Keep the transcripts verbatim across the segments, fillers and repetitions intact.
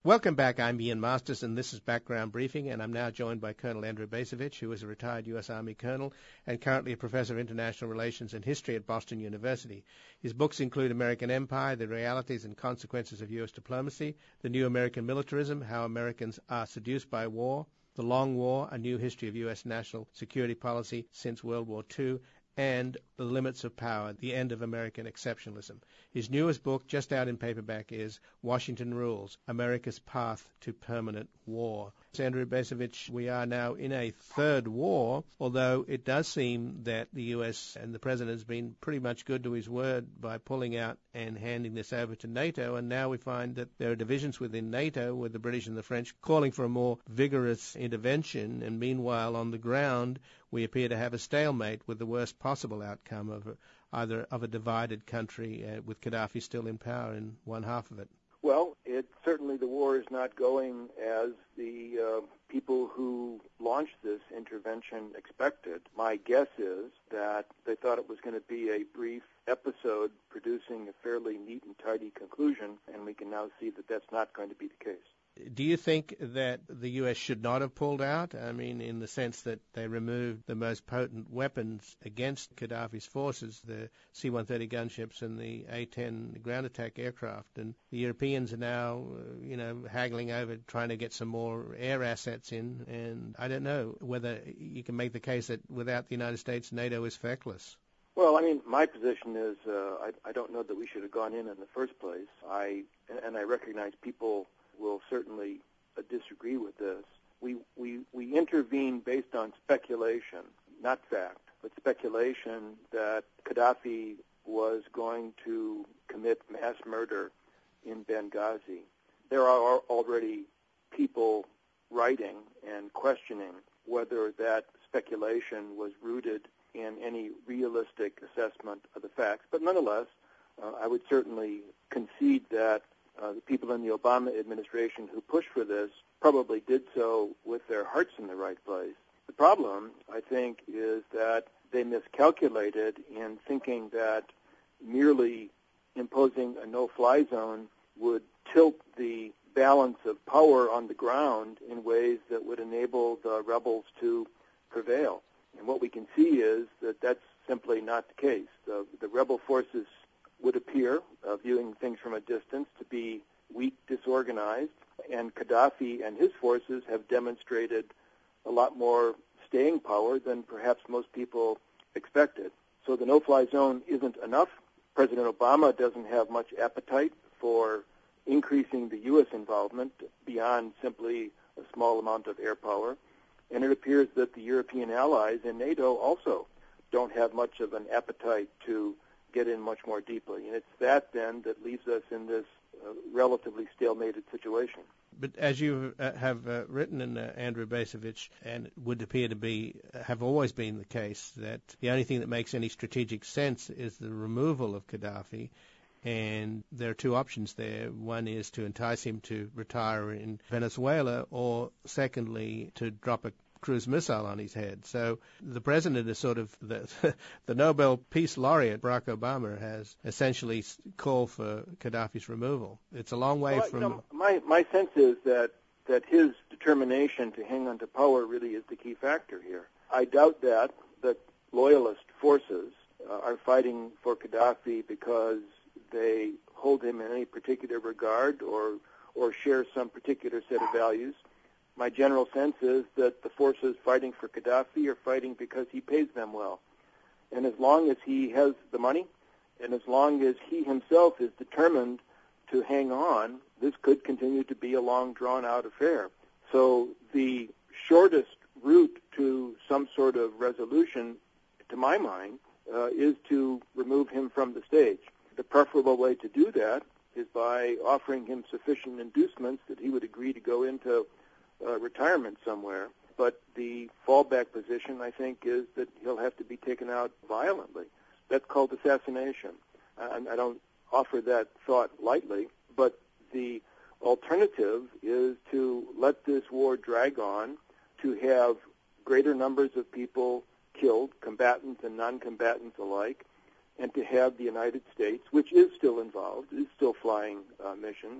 Welcome back. I'm Ian Masters, and this is Background Briefing, and I'm now joined by Colonel Andrew Bacevich, who is a retired U S Army colonel and currently a professor of international relations and history at Boston University. His books include American Empire, The Realities and Consequences of U S Diplomacy, The New American Militarism, How Americans Are Seduced by War, The Long War, A New History of U S National Security Policy Since World War Two, and The Limits of Power, The End of American Exceptionalism. His newest book, just out in paperback, is Washington Rules, America's Path to Permanent War. Andrew Bacevich, we are now in a third war, although it does seem that the U S and the President has been pretty much good to his word by pulling out and handing this over to NATO, and now we find that there are divisions within NATO, with the British and the French calling for a more vigorous intervention, and meanwhile on the ground we appear to have a stalemate with the worst possible outcome of a, either of a divided country uh, with Gaddafi still in power in one half of it. Well, it certainly the war is not going as the uh, people who launched this intervention expected. My guess is that they thought it was going to be a brief episode producing a fairly neat and tidy conclusion, and we can now see that that's not going to be the case. Do you think that the U S should not have pulled out? I mean, in the sense that they removed the most potent weapons against Gaddafi's forces, the C one thirty gunships and the A ten ground attack aircraft, and the Europeans are now, uh, you know, haggling over trying to get some more air assets in, and I don't know whether you can make the case that without the United States, NATO is feckless. Well, I mean, my position is uh, I, I don't know that we should have gone in in the first place. I and I recognize people will certainly uh, disagree with this. We, we we intervene based on speculation, not fact, but speculation that Gaddafi was going to commit mass murder in Benghazi. There are already people writing and questioning whether that speculation was rooted in any realistic assessment of the facts. But nonetheless, uh, I would certainly concede that Uh, the people in the Obama administration who pushed for this probably did so with their hearts in the right place. The problem, I think, is that they miscalculated in thinking that merely imposing a no-fly zone would tilt the balance of power on the ground in ways that would enable the rebels to prevail. And what we can see is that that's simply not the case. The, the rebel forces would appear, uh, viewing things from a distance, to be weak, disorganized, and Gaddafi and his forces have demonstrated a lot more staying power than perhaps most people expected. So the no-fly zone isn't enough. President Obama doesn't have much appetite for increasing the U S involvement beyond simply a small amount of air power, and it appears that the European allies in NATO also don't have much of an appetite to get in much more deeply. And it's that, then, that leaves us in this uh, relatively stalemated situation. But as you uh, have uh, written in uh, Andrew Bacevich, and it would appear to be, have always been the case, that the only thing that makes any strategic sense is the removal of Gaddafi, and there are two options there. One is to entice him to retire in Venezuela, or secondly, to drop a cruise missile on his head. So the president is sort of the, the Nobel Peace Laureate, Barack Obama, has essentially called for Gaddafi's removal. It's a long way well, from... You know, my, my sense is that, that his determination to hang on to power really is the key factor here. I doubt that, that loyalist forces uh, are fighting for Gaddafi because they hold him in any particular regard or, or share some particular set of values. My general sense is that the forces fighting for Gaddafi are fighting because he pays them well. And as long as he has the money, and as long as he himself is determined to hang on, this could continue to be a long, drawn-out affair. So the shortest route to some sort of resolution, to my mind, uh, is to remove him from the stage. The preferable way to do that is by offering him sufficient inducements that he would agree to go into Uh, retirement somewhere. But the fallback position, I think, is that he'll have to be taken out violently. That's called assassination. I, I don't offer that thought lightly, but the alternative is to let this war drag on, to have greater numbers of people killed, combatants and non-combatants alike, and to have the United States, which is still involved, is still flying uh, missions,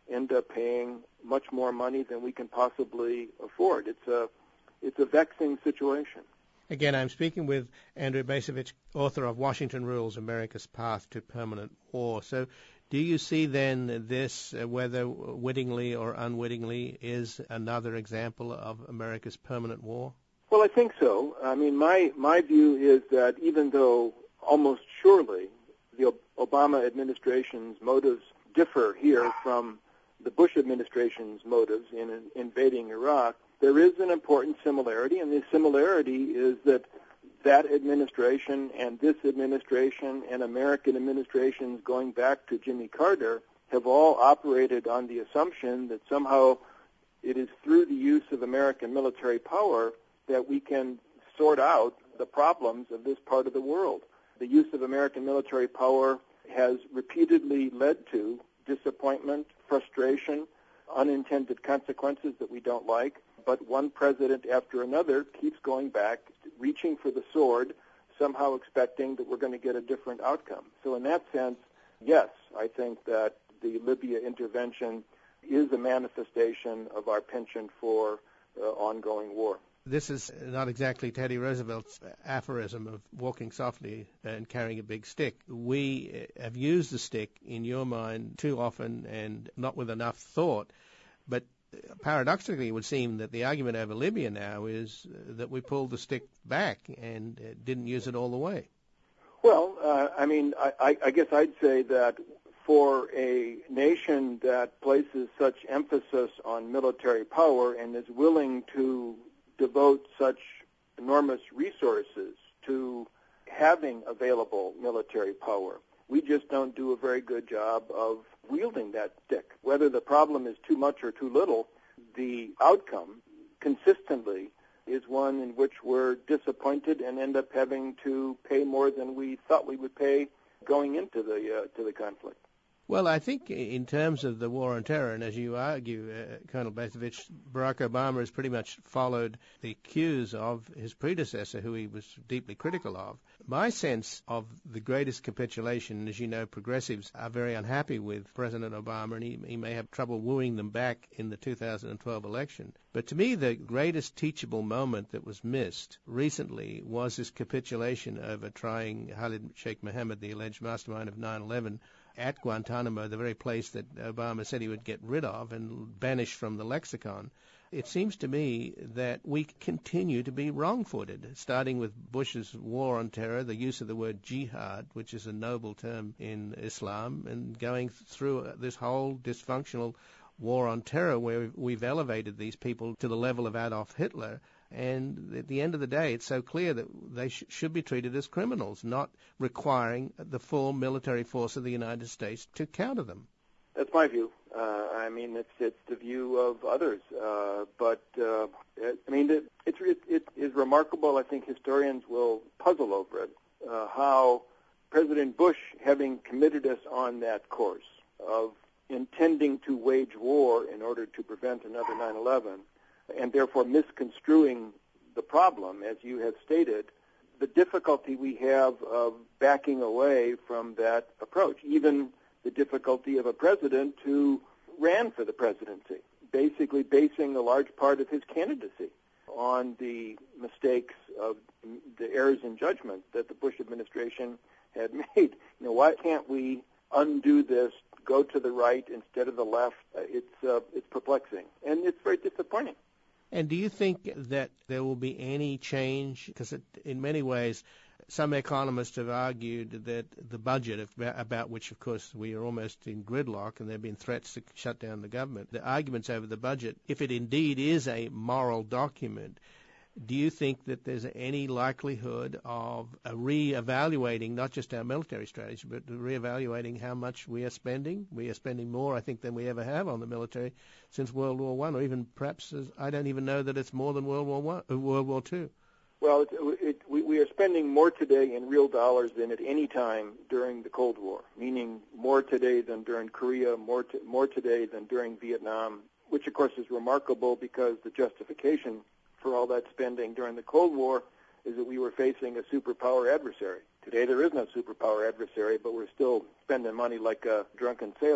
end up paying much more money than we can possibly afford. It's a it's a vexing situation. Again, I'm speaking with Andrew Bacevich, author of Washington Rules, America's Path to Permanent War. So do you see then this, uh, whether wittingly or unwittingly, is another example of America's permanent war? Well, I think so. I mean, my, my view is that even though almost surely the Obama administration's motives differ here from the Bush administration's motives in, in invading Iraq, there is an important similarity, and the similarity is that that administration and this administration and American administrations going back to Jimmy Carter have all operated on the assumption that somehow it is through the use of American military power that we can sort out the problems of this part of the world. The use of American military power has repeatedly led to disappointment, frustration, unintended consequences that we don't like. But one president after another keeps going back, reaching for the sword, somehow expecting that we're going to get a different outcome. So in that sense, yes, I think that the Libya intervention is a manifestation of our penchant for uh, ongoing war. This is not exactly Teddy Roosevelt's aphorism of walking softly and carrying a big stick. We have used the stick, in your mind, too often and not with enough thought. But paradoxically, it would seem that the argument over Libya now is that we pulled the stick back and uh, didn't use it all the way. Well, uh, I mean, I, I guess I'd say that for a nation that places such emphasis on military power and is willing to devote such enormous resources to having available military power, we just don't do a very good job of wielding that stick. Whether the problem is too much or too little, the outcome consistently is one in which we're disappointed and end up having to pay more than we thought we would pay going into the uh, to the conflict. Well, I think in terms of the war on terror, and as you argue, uh, Colonel Bacevich, Barack Obama has pretty much followed the cues of his predecessor, who he was deeply critical of. My sense of the greatest capitulation, as you know, progressives are very unhappy with President Obama, and he, he may have trouble wooing them back in the two thousand twelve election. But to me, the greatest teachable moment that was missed recently was his capitulation over trying Khalid Sheikh Mohammed, the alleged mastermind of nine eleven, at Guantanamo, the very place that Obama said he would get rid of and banish from the lexicon. It seems to me that we continue to be wrong-footed, starting with Bush's war on terror, the use of the word jihad, which is a noble term in Islam, and going through this whole dysfunctional war on terror where we've elevated these people to the level of Adolf Hitler. And at the end of the day, it's so clear that they sh- should be treated as criminals, not requiring the full military force of the United States to counter them. That's my view. Uh, I mean, it's it's the view of others. Uh, but, uh, it, I mean, it, it's, it, it is remarkable. I think historians will puzzle over it, uh, how President Bush, having committed us on that course of intending to wage war in order to prevent another nine eleven, and therefore misconstruing the problem, as you have stated, the difficulty we have of backing away from that approach, even the difficulty of a president who ran for the presidency, basically basing a large part of his candidacy on the mistakes of the errors in judgment that the Bush administration had made. You know, why can't we undo this, go to the right instead of the left? It's uh, it's perplexing, and it's very disappointing. And do you think that there will be any change? Because in many ways, some economists have argued that the budget, about which, of course, we are almost in gridlock, and there have been threats to shut down the government, the arguments over the budget, if it indeed is a moral document, do you think that there's any likelihood of a re-evaluating not just our military strategy, but re-evaluating how much we are spending? We are spending more, I think, than we ever have on the military since World War One, or even perhaps, I don't even know that it's more than World War One, World War Two. Well, it, it, we, we are spending more today in real dollars than at any time during the Cold War, meaning more today than during Korea, more to, more today than during Vietnam, which, of course, is remarkable because the justification for all that spending during the Cold War is that we were facing a superpower adversary. Today there is no superpower adversary, but we're still spending money like a drunken sailor.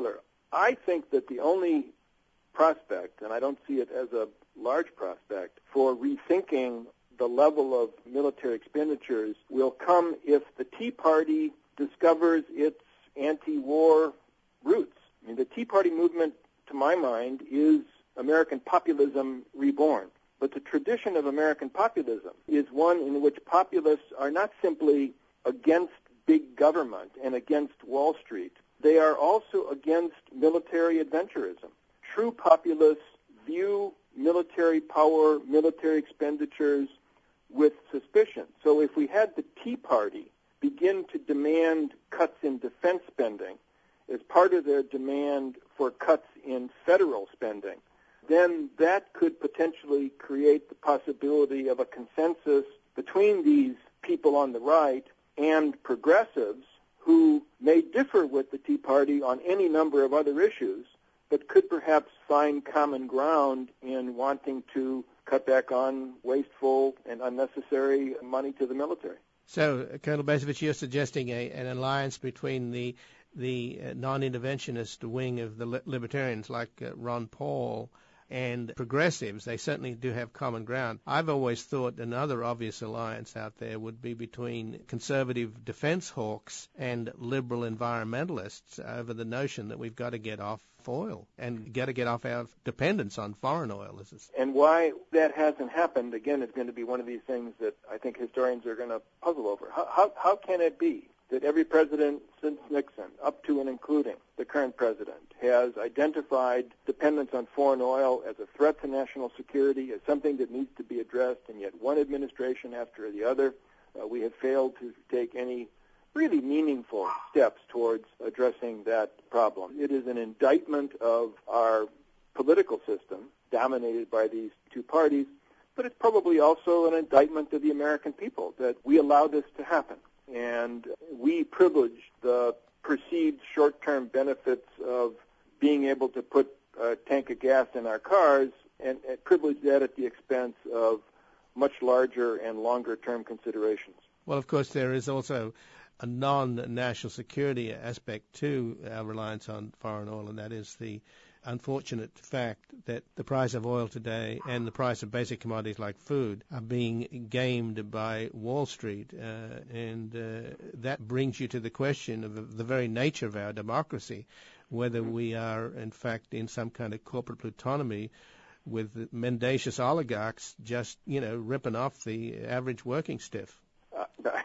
I think that the only prospect, and I don't see it as a large prospect, for rethinking the level of military expenditures will come if the Tea Party discovers its anti-war roots. I mean, the Tea Party movement, to my mind, is American populism reborn. But the tradition of American populism is one in which populists are not simply against big government and against Wall Street. They are also against military adventurism. True populists view military power, military expenditures with suspicion. So if we had the Tea Party begin to demand cuts in defense spending as part of their demand for cuts in federal spending, then that could potentially create the possibility of a consensus between these people on the right and progressives who may differ with the Tea Party on any number of other issues, but could perhaps find common ground in wanting to cut back on wasteful and unnecessary money to the military. So, uh, Colonel Bacevich, you're suggesting a, an alliance between the the uh, non-interventionist wing of the li- libertarians like uh, Ron Paul and progressives. They certainly do have common ground. I've always thought another obvious alliance out there would be between conservative defense hawks and liberal environmentalists over the notion that we've got to get off oil and got to get off our dependence on foreign oil. This is... And why that hasn't happened, again, is going to be one of these things that I think historians are going to puzzle over. How, how, how can it be that every president since Nixon, up to and including the current president, has identified dependence on foreign oil as a threat to national security, as something that needs to be addressed, and yet one administration after the other, uh, we have failed to take any really meaningful steps towards addressing that problem. It is an indictment of our political system, dominated by these two parties, but it's probably also an indictment of the American people that we allow this to happen. And we privilege the perceived short-term benefits of being able to put a tank of gas in our cars and, and privilege that at the expense of much larger and longer-term considerations. Well, of course, there is also a non-national security aspect to our reliance on foreign oil, and that is the unfortunate fact that the price of oil today and the price of basic commodities like food are being gamed by Wall Street, uh, and uh, that brings you to the question of the very nature of our democracy, whether we are, in fact, in some kind of corporate plutonymy with mendacious oligarchs just, you know, ripping off the average working stiff. Uh,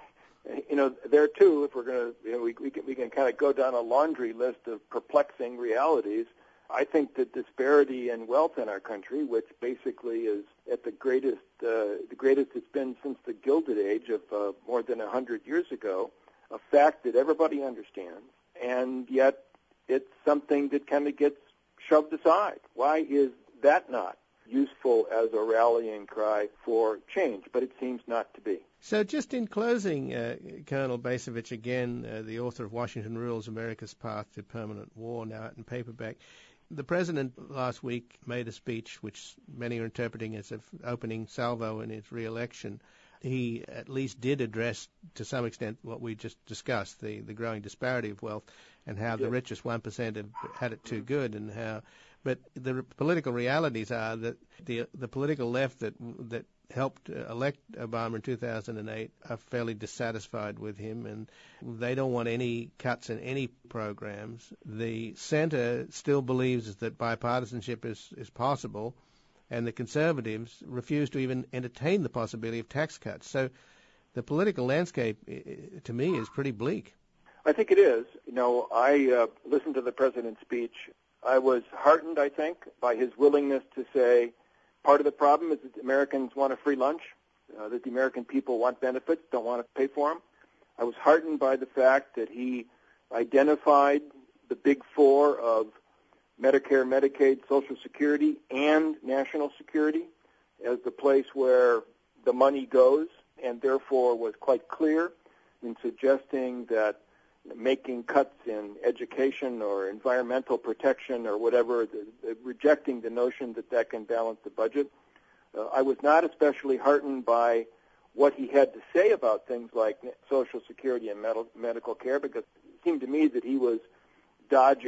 you know, there too, if we're going to, you know, we, we can, we can kind of go down a laundry list of perplexing realities. I think the disparity in wealth in our country, which basically is at the greatest, uh, the greatest it's been since the Gilded Age of uh, more than a hundred years ago, a fact that everybody understands, and yet it's something that kind of gets shoved aside. Why is that not useful as a rallying cry for change? But it seems not to be. So just in closing, uh, Colonel Bacevich, again, uh, the author of Washington Rules, America's Path to Permanent War, now out in paperback. The president last week made a speech which many are interpreting as an opening salvo in his re-election. He at least did address, to some extent, what we just discussed, the, the growing disparity of wealth and how the richest one percent have had it too good, and how. But the political realities are that the the political left that that helped elect Obama in two thousand eight are fairly dissatisfied with him, and they don't want any cuts in any programs. The center still believes that bipartisanship is, is possible, and the conservatives refuse to even entertain the possibility of tax cuts. So the political landscape, to me, is pretty bleak. I think it is. You know, I uh, listened to the president's speech. I was heartened, I think, by his willingness to say part of the problem is that Americans want a free lunch, uh, that the American people want benefits, don't want to pay for them. I was heartened by the fact that he identified the big four of Medicare, Medicaid, Social Security, and national security as the place where the money goes, and therefore was quite clear in suggesting that making cuts in education or environmental protection or whatever, the, the, rejecting the notion that that can balance the budget. Uh, I was not especially heartened by what he had to say about things like Social Security and med- medical care, because it seemed to me that he was dodging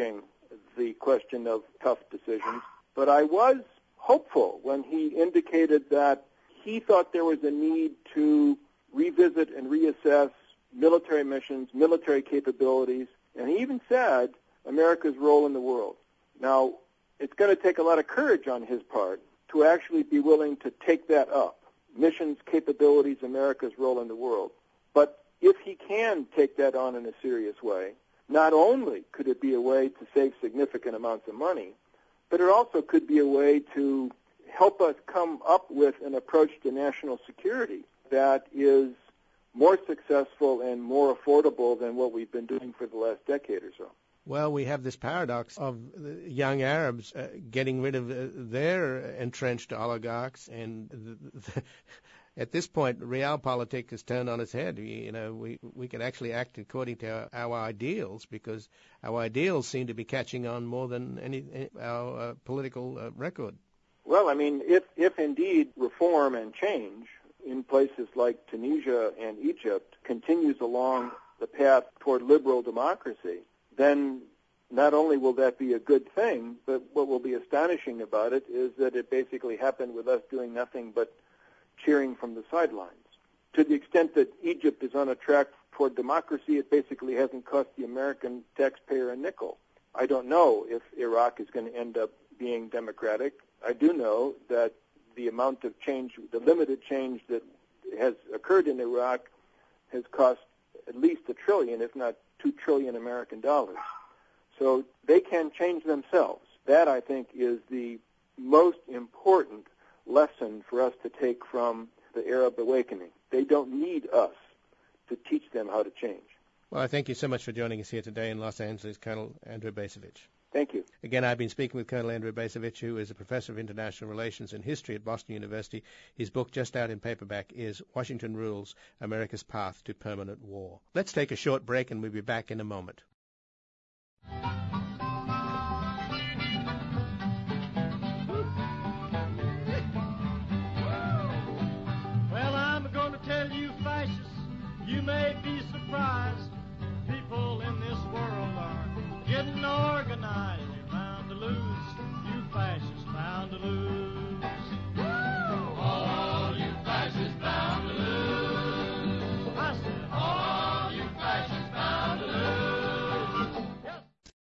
the question of tough decisions. But I was hopeful when he indicated that he thought there was a need to revisit and reassess military missions, military capabilities, and he even said America's role in the world. Now, it's going to take a lot of courage on his part to actually be willing to take that up, missions, capabilities, America's role in the world. But if he can take that on in a serious way, not only could it be a way to save significant amounts of money, but it also could be a way to help us come up with an approach to national security that is more successful and more affordable than what we've been doing for the last decade or so. Well, we have this paradox of the young Arabs uh, getting rid of uh, their entrenched oligarchs, and the, the, at this point, realpolitik has turned on its head. We, you know, we we can actually act according to our, our ideals, because our ideals seem to be catching on more than any, any our uh, political uh, record. Well, I mean, if if indeed reform and change in places like Tunisia and Egypt continues along the path toward liberal democracy, then not only will that be a good thing, but what will be astonishing about it is that it basically happened with us doing nothing but cheering from the sidelines. To the extent that Egypt is on a track toward democracy, it basically hasn't cost the American taxpayer a nickel. I don't know if Iraq is going to end up being democratic. I do know that the amount of change, the limited change that has occurred in Iraq has cost at least a trillion, if not two trillion American dollars. So they can change themselves. That, I think, is the most important lesson for us to take from the Arab awakening. They don't need us to teach them how to change. Well, I thank you so much for joining us here today in Los Angeles, Colonel Andrew Bacevich. Thank you. Again, I've been speaking with Colonel Andrew Bacevich, who is a professor of international relations and history at Boston University. His book, just out in paperback, is Washington Rules, America's Path to Permanent War. Let's take a short break, and we'll be back in a moment.